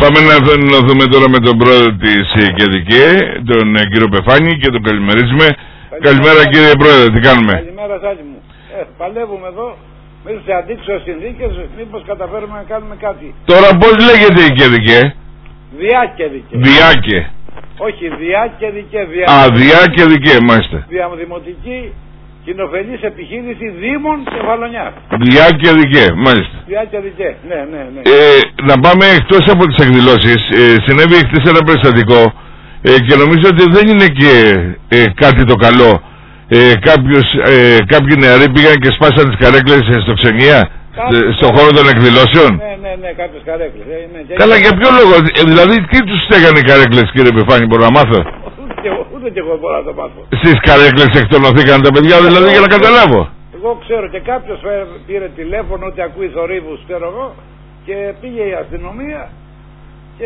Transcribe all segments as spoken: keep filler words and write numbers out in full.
Πάμε να ενωθούμε τώρα με τον πρόεδρο της ΚΕΔΙΚΕ, τον κύριο Πεφάνη, και τον καλημερίζουμε. Καλημέρα, Καλημέρα κύριε πρόεδρε, τι κάνουμε? Καλημέρα Σάκη μου. Ε, παλεύουμε εδώ, μέσα σε αντίξωες συνθήκες, μήπως καταφέρουμε να κάνουμε κάτι. Τώρα πώς λέγεται η ΚΕΔΙΚΕ? Διάκεδικε. Διάκε. Όχι, διάκεδικε. Α, διάκεδικε, μάλιστα. Διαδημοτική κοινοφελής επιχείρηση Δήμων Κεφαλονιάς. Διάκεδικε, μάλιστα. Διάκεδικε, ναι, ναι, ναι. Ε, να πάμε εκτός από τις εκδηλώσεις. Ε, συνέβη χτες ένα περιστατικό ε, και νομίζω ότι δεν είναι και ε, κάτι το καλό. Ε, κάποιος, ε, κάποιοι νεαροί πήγαν και σπάσαν τις καρέκλες στο Ξενία, στον χώρο των εκδηλώσεων. Ναι, ναι, ναι, κάποιες καρέκλες. Ε, ναι, Καλά, για ποιο λόγο? Ε, δηλαδή, τι τους στέγανε οι καρέκλες, κύριε Πεφάνη, μπορώ να μάθω? Ούτε, ούτε και εγώ μπορώ να το μάθω. Στις καρέκλες εκτονωθήκαν τα παιδιά, δηλαδή, για να καταλάβω. Εγώ ξέρω, και κάποιος πήρε τηλέφωνο ότι ακούει θορύβους, ξέρω εγώ, και πήγε η αστυνομία και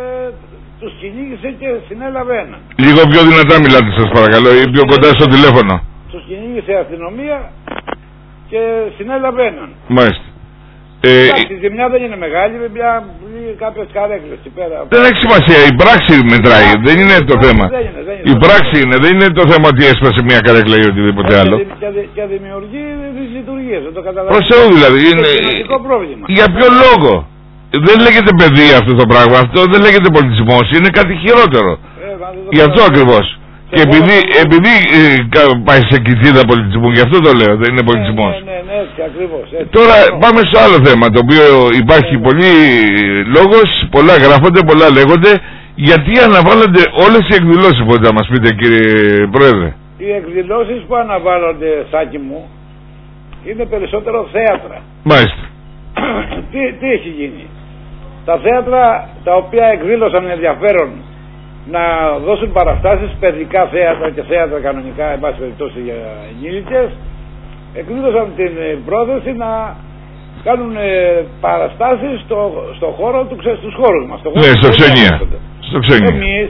τους κυνήγησε και συνέλαβε έναν. Λίγο πιο δυνατά μιλάτε, σας παρακαλώ, ή πιο κοντά στο τηλέφωνο. Τους κυνήγησε η αστυνομία και συνέλαβε έναν. Μάλιστα. Ε, η ζημιά δεν είναι μεγάλη, μια, κάποιες καρέκλες εκεί πέρα. Δεν έχει σημασία, η πράξη μετράει, δεν είναι το θέμα. Δεν είναι, δεν είναι η το πράξη θέμα. είναι, δεν είναι το θέμα ότι έσπασε μια καρέκλα ή οτιδήποτε και άλλο. Και, και δημιουργεί δυσλειτουργίες, δεν το καταλαβαίνω. Προς Θεού δηλαδή. Είναι κοινωνικό πρόβλημα. Για ποιο λόγο? Δεν λέγεται παιδεία αυτό το πράγμα, αυτό δεν λέγεται πολιτισμός, είναι κάτι χειρότερο. Ε, Γι' αυτό ακριβώς. Και επειδή, επειδή ε, πάει σε κοιτίδα πολιτισμού, γι' αυτό το λέω, δεν είναι πολιτισμός. Ναι, ναι, ναι, έτσι ακριβώς. Έτσι. Τώρα πάμε στο άλλο θέμα, το οποίο υπάρχει ναι, πολύ λόγος, πολλά γράφονται, πολλά λέγονται. Γιατί αναβάλλονται όλες οι εκδηλώσεις, μπορείτε να μας πείτε, κύριε Πρόεδρε? Οι εκδηλώσεις που αναβάλλονται, Σάκη μου, είναι περισσότερο θέατρα. Μάλιστα. τι, τι έχει γίνει? Τα θέατρα τα οποία εκδήλωσαν ενδιαφέρον να δώσουν παραστάσεις, παιδικά θέατρα και θέατρα κανονικά, εν πάση περιπτώσει για ενήλικες, εκδήλωσαν την πρόθεση να κάνουν ε, παραστάσεις στο, στο χώρο του, στους χώρους μας. Στο χώρο ναι, στο Ξενία. Στο Ξενία. Εμείς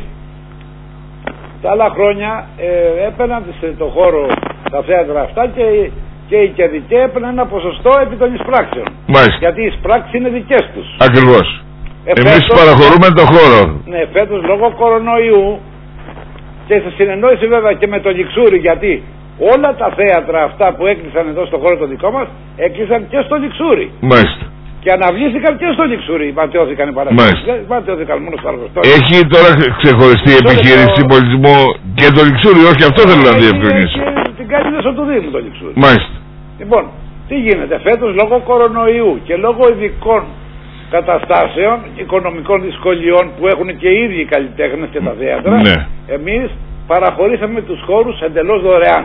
τα άλλα χρόνια ε, έπαιρναν το χώρο τα θέατρα αυτά και, και οι ΚΕΔΙΚΕ έπαιρναν ένα ποσοστό επί των εισπράξεων. Μάλιστα. Γιατί οι εισπράξεις είναι δικές τους. Ακριβώς. Ε, Εμείς φέτος, παραχωρούμε το χώρο. Ναι, φέτος λόγω κορονοϊού και σε συνεννόηση βέβαια και με το Λιξούρι, γιατί όλα τα θέατρα αυτά που έκλεισαν εδώ στο χώρο το δικό μας έκλεισαν και στο Λιξούρι. Μάλιστα. Και αναβλήθηκαν και στο Λιξούρι. Ματαιώθηκαν οι παραστάσεις. Δεν ματαιώθηκαν μόνο στο Αργοστόλι. Έχει τώρα ξεχωριστή επιχείρηση το... πολιτισμού και το Λιξούρι, όχι αυτό θέλω να διευκρινίσω. Και την κάνει μέσω του Δήμου το Λιξούρι. Μάλιστα. Λοιπόν, τι γίνεται φέτος λόγω κορονοϊού και λόγω ειδικών καταστάσεων, οικονομικών δυσκολιών που έχουν και οι ίδιοι οι καλλιτέχνες και τα θέατρα, ναι, εμείς παραχωρήσαμε τους χώρους εντελώς δωρεάν.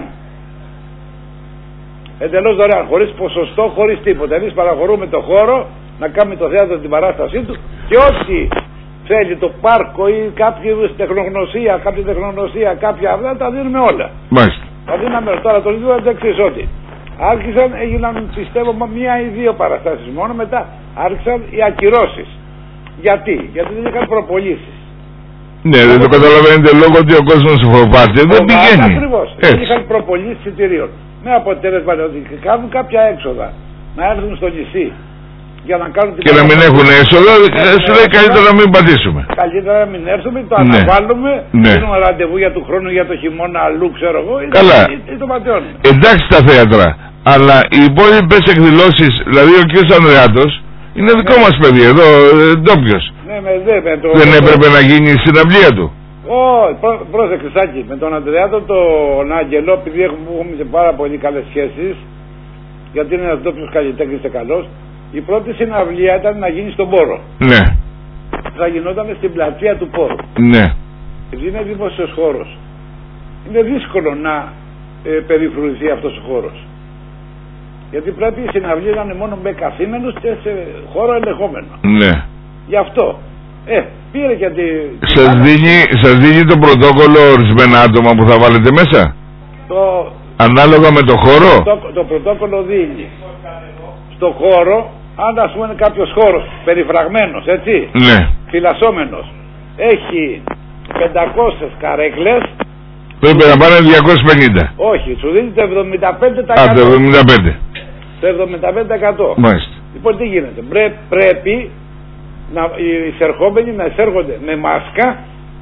Εντελώς δωρεάν, χωρίς ποσοστό, χωρίς τίποτα. Εμείς παραχωρούμε το χώρο να κάνουμε το θέατρο την παράστασή του και ό,τι θέλει το πάρκο ή κάποια τεχνογνωσία, κάποια τεχνογνωσία, κάποια αυτά τα δίνουμε όλα. Μάλιστα. Τα δίναμε τώρα, το λίγο δεν ξέρεις ότι. Άρχισαν, έγιναν πιστεύω μία ή δύο παραστάσεις μόνο, μετά άρχισαν οι ακυρώσεις. Γιατί? Γιατί δεν είχαν προπολίσεις. Ναι, δεν το καταλαβαίνετε λόγω ότι ο κόσμος φοβάται, δεν πηγαίνει. Ακριβώς, δεν είχαν προπολίσεις εισιτηρίων. Με αποτέλεσμα ότι κάνουν κάποια έξοδα να έρθουν στο νησί για να κάνουν την. Και να μην έχουν έσοδα, σου λέει καλύτερα να μην πατήσουμε. Καλύτερα να μην έρθουμε, το ναι, αναβάλουμε, ναι, δίνουμε ραντεβού για του χρόνου, για το χειμώνα αλλού, ξέρω εγώ. Καλά. Ή, ή το πατιώνουμε. Εντάξει τα θέατρα, αλλά οι υπόλοιπες εκδηλώσεις, δηλαδή ο κ. Ανδρεάτος, είναι δικό ναι, μας παιδί εδώ, ντόπιος. Ναι, με, δε, με το, δεν έπρεπε το... να γίνει η συναυλία του? Όχι, oh, πρόσεξε Σάκη, με τον Ανδρεάτο τον Άγγελο, επειδή έχουμε, έχουμε σε πάρα πολύ καλές σχέσεις, γιατί είναι ένας ντόπιος καλλιτέχνης και καλός, η πρώτη συναυλία ήταν να γίνει στον Πόρο. Ναι. Θα γινόταν στην πλατεία του Πόρου. Ναι. επειδή είναι δημόσιος χώρος, είναι δύσκολο να ε, περιφρουρηθεί αυτός ο χώρος. Γιατί πρέπει η συναυλία να είναι μόνο με καθήμενους και σε χώρο ελεγχόμενο. Ναι. Γι' αυτό. Ε, πήρε και τη... Σας δίνει, σας δίνει το πρωτόκολλο ορισμένα άτομα που θα βάλετε μέσα? Το... Ανάλογα με το χώρο? Το, το πρωτόκολλο δίνει στο χώρο, αν ας πούμε είναι κάποιος χώρος περιφραγμένος, έτσι, ναι, φυλασσόμενος, έχει πεντακόσιες καρέκλες, πρέπει να πάνε διακόσιες πενήντα. Όχι, σου δίνει το εβδομήντα πέντε τοις εκατό. Α, το εβδομήντα πέντε. Το εβδομήντα πέντε τοις εκατό. Μάλιστα. Λοιπόν, τι γίνεται? Πρέ, πρέπει να, οι εισερχόμενοι να εισέρχονται με μάσκα,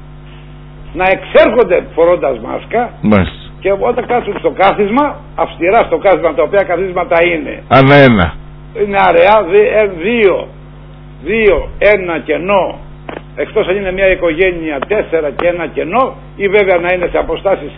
να εξέρχονται φορώντας μάσκα. Μάλιστα. Και όταν κάτσουν στο κάθισμα, αυστηρά στο κάθισμα, τα οποία καθίσματα είναι ανά ένα. Είναι αραιά, δύο, δύο, ένα κενό, εκτός αν είναι μια οικογένεια, τέσσερα και ένα κενό, ή βέβαια να είναι σε αποστάσεις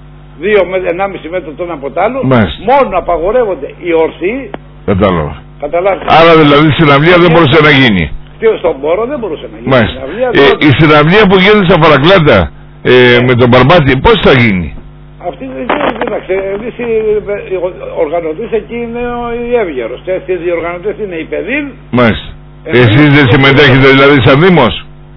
δύο με ενάμιση μέτρο τον από τ' άλλο. Μόνο απαγορεύονται οι ορθοί. Κατάλαβα. Καταλάβει. Άρα δηλαδή η συναυλία δεν μπορούσε να γίνει. Στον πόρο δεν μπορούσε να γίνει. Μάλιστα. Συναυλία, ε, η συναυλία που γίνεται στα Παρακλάτα ε, ε. με τον Μπαρμπάτη, πώς θα γίνει? Αυτή δεν κοίταξε, εμείς οι οργανωτές εκεί είναι οι Εύγερος. Και οι οργανωτές είναι οι παιδίν. Μάλιστα. Εσείς δεν συμμετέχετε δηλαδή σαν Δήμος?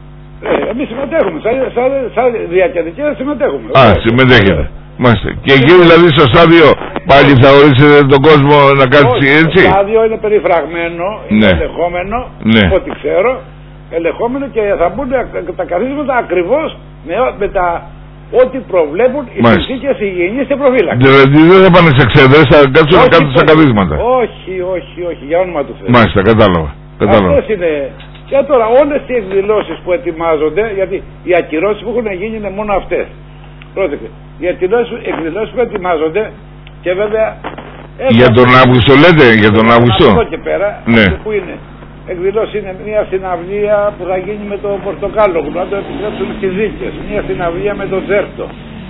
Ε, εμείς συμμετέχουμε, σαν, σαν, σαν διακεντρικές συμμετέχουμε. Α, συμμετέχετε. Μάλιστα. Και εκεί δηλαδή στο στάδιο πάλι θα ορίσετε τον κόσμο να κάτσει έτσι? Το στάδιο είναι περιφραγμένο, είναι ναι. ελεγχόμενο, ναι. ό,τι ξέρω, ελεγχόμενο και θα μπουν τα καθίσματα ακριβώς με, με τα ό,τι προβλέπουν οι συνθήκες υγιεινής και προφύλαξης. Δηλαδή δεν θα πάνε σε εξέδρες, θα κάτσουν να κάνουν στα καθίσματα. Όχι, όχι, όχι, για όνομα του Θεού. Μάλιστα, κατάλαβα. κατάλαβα. Αυτές είναι. Και τώρα όλες οι εκδηλώσεις που ετοιμάζονται, γιατί οι ακυρώσεις που έχουν γίνει είναι μόνο αυτές. Πρόσεχε. Οι εκδηλώσεις που ετοιμάζονται και βέβαια... Για τον Αύγουστο λέτε, για τον Αύγουστο. Από εδώ και πέρα, ναι. Που είναι. Εκδηλώσεις είναι μια συναυλία που θα γίνει με το Πορτοκάλογλου, να το επιτρέψουν στις δίκες. Μια συναυλία με τον Τζέρτο.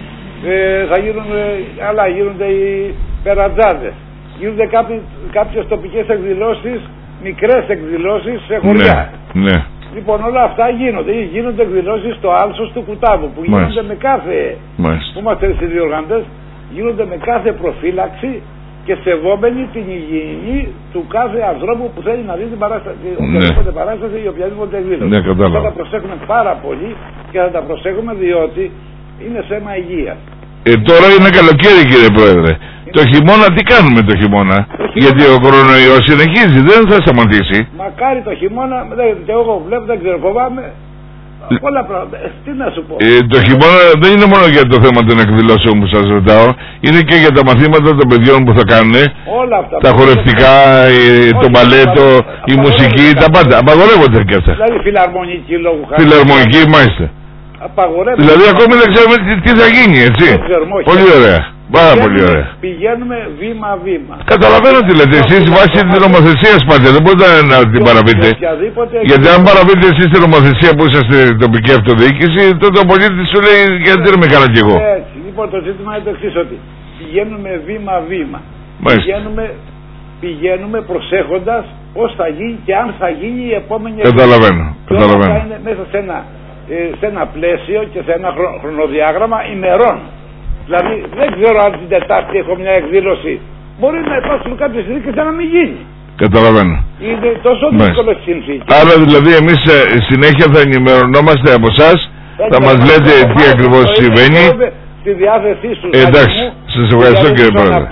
Ε, θα γίνουν, άλλα γίνονται οι περατζάδες. Γίνονται κάποιες τοπικές εκδηλώσεις, μικρές εκδηλώσεις σε χωριά. Ναι, ναι. Λοιπόν, όλα αυτά γίνονται. Γίνονται εκδηλώσεις στο άλσος του Κουτάβου που Μάλιστα. γίνονται με κάθε. Μάλιστα. Που είμαστε στις διοργανωτές, γίνονται με κάθε προφύλαξη και σεβόμενοι την υγιεινή του κάθε ανθρώπου που θέλει να δει την παράσταση, ναι. οποιαδήποτε παράσταση ή οποιαδήποτε εκδήλωση. Ναι, θα τα προσέχουμε πάρα πολύ και θα τα προσέχουμε διότι είναι θέμα υγείας. Ε, τώρα είναι καλοκαίρι, κύριε Πρόεδρε. Είναι... Το χειμώνα τι κάνουμε το χειμώνα? Το χειμώνα... Γιατί ο κορονοϊός συνεχίζει, δεν θα σταματήσει. Μακάρι το χειμώνα, δεν, και εγώ βλέπω, δεν ξέρω, φοβάμαι. Πολλά πράγματα. Ε, τι να σου πω. Ε, το χειμώνα δεν είναι μόνο για το θέμα των εκδηλώσεων που σας ρωτάω, είναι και για τα μαθήματα των παιδιών που θα κάνουν. Όλα αυτά. Τα χορευτικά, ε, το μπαλέτο, η μουσική, τα πάντα. Απαγορεύονται και αυτά. Δηλαδή φιλαρμονική λόγου χάρη. Φιλαρμονική, μάλιστα. Απαγορεύονται. Δηλαδή ακόμη δεν ξέρουμε τι, τι θα γίνει, έτσι. Ξέρουμε, πολύ ωραία. Πάρα πολύ ωραία. Πηγαίνουμε βήμα-βήμα. Καταλαβαίνω τι λέτε. Εσείς βάσει την νομοθεσία πάτε. Δεν μπορείτε να την παραπείτε. Γιατί αν παραπείτε εσείς την νομοθεσία που είσαστε στην τοπική αυτοδιοίκηση, τότε ο πολίτης σου λέει γιατί δεν με κάνω κι εγώ. Έτσι. Λοιπόν, το ζήτημα είναι το εξής, ότι πηγαίνουμε βήμα-βήμα. Πηγαίνουμε, πηγαίνουμε προσέχοντας πώς θα γίνει και αν θα γίνει η επόμενη. Καταλαβαίνω. Καταλαβαίνω. Θα είναι μέσα σε ένα, σε ένα πλαίσιο και σε ένα χρονοδιάγραμμα ημερών. Δηλαδή δεν ξέρω αν την Τετάρτη έχω μια εκδήλωση. Μπορεί να υπάρξουν κάποιες συνθήκες να μην γίνει. Καταλαβαίνω. Είναι τόσο δύσκολες συνθήκες. Άρα δηλαδή εμείς ε, συνέχεια θα ενημερωνόμαστε από εσάς, θα μας λέτε τι ακριβώς συμβαίνει. Στη διάθεσή σου. Εντάξει, σας ευχαριστώ κύριε Πρόεδρε.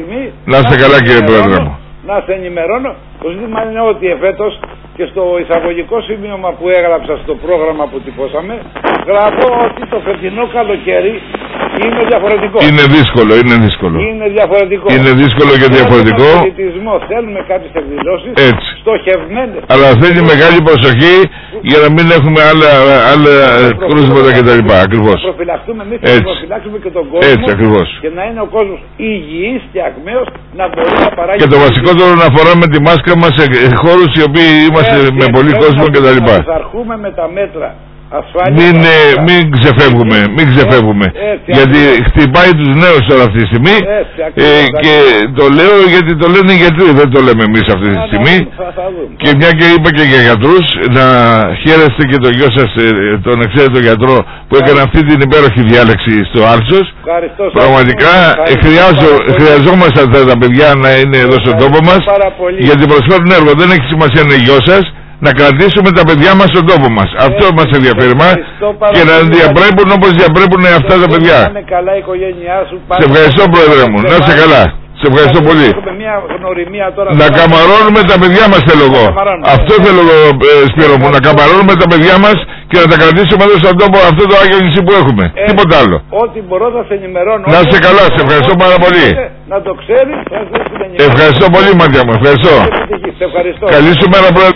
Να είστε καλά κύριε Πρόεδρε μου. Να σε ενημερώνω. Το ζήτημα είναι ότι εφέτος και στο εισαγωγικό σημείωμα που έγραψα στο πρόγραμμα που τυπώσαμε, γράφω ότι το φετινό καλοκαίρι είναι διαφορετικό. Είναι δύσκολο, είναι δύσκολο. Είναι διαφορετικό. Είναι δύσκολο και διαφορετικό. Θέλουμε πολιτισμό, θέλουμε κάποιες εκδηλώσεις στοχευμένες. Αλλά θέλει μεγάλη προσοχή για να μην έχουμε άλλα, άλλα κρούσματα κτλ. Ακριβώς. Να προφυλαχτούμε εμείς και να προφυλάξουμε και τον κόσμο. Έτσι, ακριβώς. Και να είναι ο κόσμος υγιής και ακμαίος να μπορεί να παράγει. Και το βασικότερο να φοράμε τη μάσκα μας σε χώρους οι οποίοι είμαστε έτσι, με πολύ κόσμο κτλ. Να αρχούμε με τα μέτρα. Ασφάλεια, μην, ε, μην ξεφεύγουμε, μην ξεφεύγουμε. Έτσι, γιατί έτσι, χτυπάει τους νέους τώρα αυτή τη στιγμή. Έτσι, ε, και το λέω γιατί το λένε οι γιατροί, δεν το λέμε εμείς αυτή τη στιγμή. Θα, θα και μια και είπα και για γιατρούς, να χαίρεστε και τον γιο σας, τον εξαίρετο γιατρό που έκανε αυτή την υπέροχη διάλεξη στο Άλσος. Πραγματικά ε, χρειάζω, χρειαζόμαστε αυτά τα παιδιά να είναι εδώ στον τόπο μας, γιατί προσφέρουν έργο. Δεν έχει σημασία να είναι γιο σας. Να κρατήσουμε τα παιδιά μας στον τόπο μας. Ε, Αυτό μας ενδιαφέρει μας και να διαπρέπουν όπως διαπρέπουν αυτά τα παιδιά. Καλά η οικογένειά σου, σε ευχαριστώ Πρόεδρε μου. Να είσαι καλά. Σε ευχαριστώ πολύ. Να καμαρώνουμε τα παιδιά μας θέλω εγώ. Αυτό θέλω εγώ Σπύρο μου. Να καμαρώνουμε τα παιδιά μας και να τα κρατήσουμε εδώ στον τόπο αυτό το Άγιο νησί που έχουμε. Τίποτα άλλο. Ό,τι μπορώ θα σε ενημερώνω. Να είσαι καλά. Σε ευχαριστώ πάρα πολύ. Να το ξέρεις. Ευχαριστώ πολύ Μάτια μου. Ευχαριστώ. Καλή σου μέρα Πρόεδρε.